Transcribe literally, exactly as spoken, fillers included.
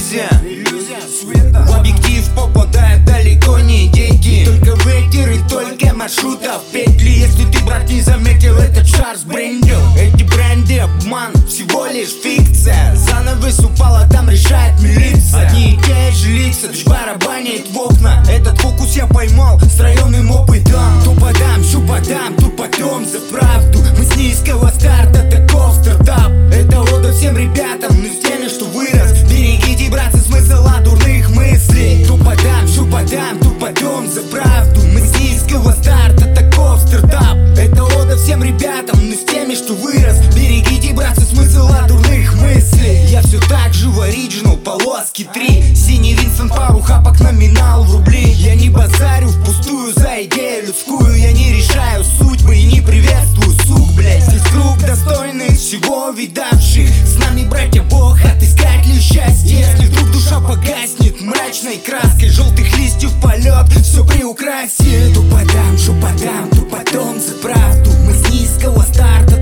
иллюзия. В объектив попадают далеко не дети, только ветер и только маршрутов петли. Если ты, брат, не заметил, этот шар сбрендил. Эти бренды обман, всего лишь фикция. Занавес упала, там решает милиция. Одни и те же лица, дождь барабанит в окна. Этот фокус я поймал с районным опытом. То подам, что подам, то потом за правду. Мы с низкого старта, таков стартап. Это ода всем ребятам, но с теми, что вырос. Берегите, братцы, смысл от дурных мыслей. То подам, что подам, то потом за правду. Мы с низкого старта, таков стартап. Это ода всем ребятам, но с теми, что вырос. Берегите, братцы, смысл от дурных мыслей. Я все так же в оригинал, полоски три. Синий Винсент, пару хапок, номинал в рубли. Я не базарю впустую за идею людскую. Я не решаю судьбы и не приветствую сук, блять. Здесь круг достойных, всего видавших. С нами, братья, Бог, отыскать ли счастье? Если вдруг душа погаснет мрачной краской желтых листьев полет, все приукрасит. То подам, что подам, то потом за правду. Мы с низкого старта,